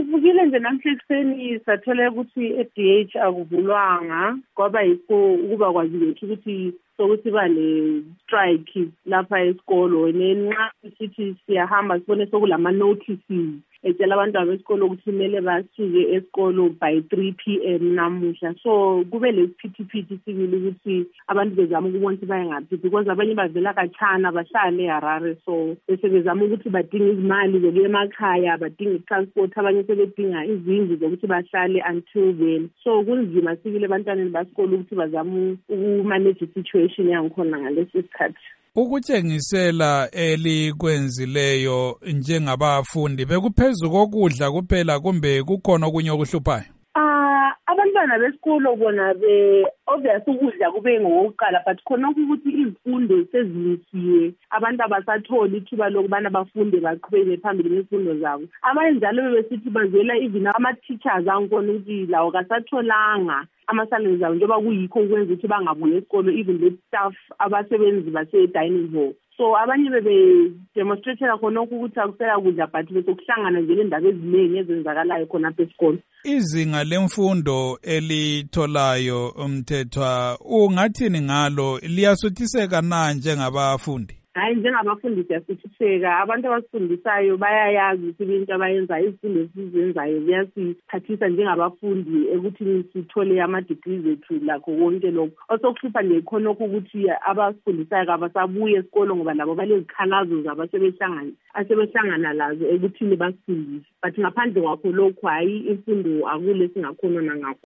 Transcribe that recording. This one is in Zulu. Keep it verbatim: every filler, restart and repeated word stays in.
Sivukile nje namhla ekuseni sathola ukuthi e-D H akuvulwanga kwaba yikho ukuba kwazi lethu ukuthi sokuthi ba le strike lapha esikolo nenxa sithi siyahamba sibone sokulama notices etshela abantwana besikolo ukuthi kumele basuke esikolo by three p m namuhla. So kube lesiphithiphithi sibili ukuthi abantu bezama ukubona ukuthi baye ngaphi because abanye bavela khatshana bahlale eHarare, so bese bezama ukuthi badinga izimali zokuya emakhaya, badinga transport, abanye sebedinga izindlu zokuthi bahlale until then. So kunzima sibili abantwana besikolo ukuthi bazama ukumanage situation yangikhona ngalesi sikhathi. Ukutshengisela elikwenzileyo njengabafundi bekuphezulu kokudla kuphela kumbe kukhona okunye okuhluphayo? Ah, abantwana besikolo bona be obvious ukudla kube ngokuqala, but khona ukuthi izifundo sezilisiwe, abantu abasatholi ithuba lokubana bafunde baqhubeke phambili ngezifundo zabo. Abanye njalo besithi bazela even ama-teachers angkhona ukuthi lawo kasatholanga amasalary zabo njengoba kuyikho ukwenza ukuthi bangabuye esikolo, even le staff abasebenzi base-dining hall. So abanye bebe demonstratela khona ukuthi akusela kudla but bese kuhlangana nje indaba eziningi ezenzakalayo khona apha esikolo. Izinga lemfundo elitholayo umthethwa ungathini ngalo, liyasuthiseka na njengabafundi? Hayi, njengabafundi siyasuthiseka. Abantu abasifundisayo bayayazi ukuthi into abayenzayo, izifundo esizenzayo ziyasiphathisa njengabafundi ekuthi sithole ama-degrees ethu lakho konke lokho. Osokuhlupha nje khona ukuthi abasifundisayo abasabuye esikolo ngoba labo balezikhalazo zabo asebehlangana asebehlangana lazo ekuthini basifundise. But ngaphandle kwakho lokho hayi imfundo akule singakhona nangakho.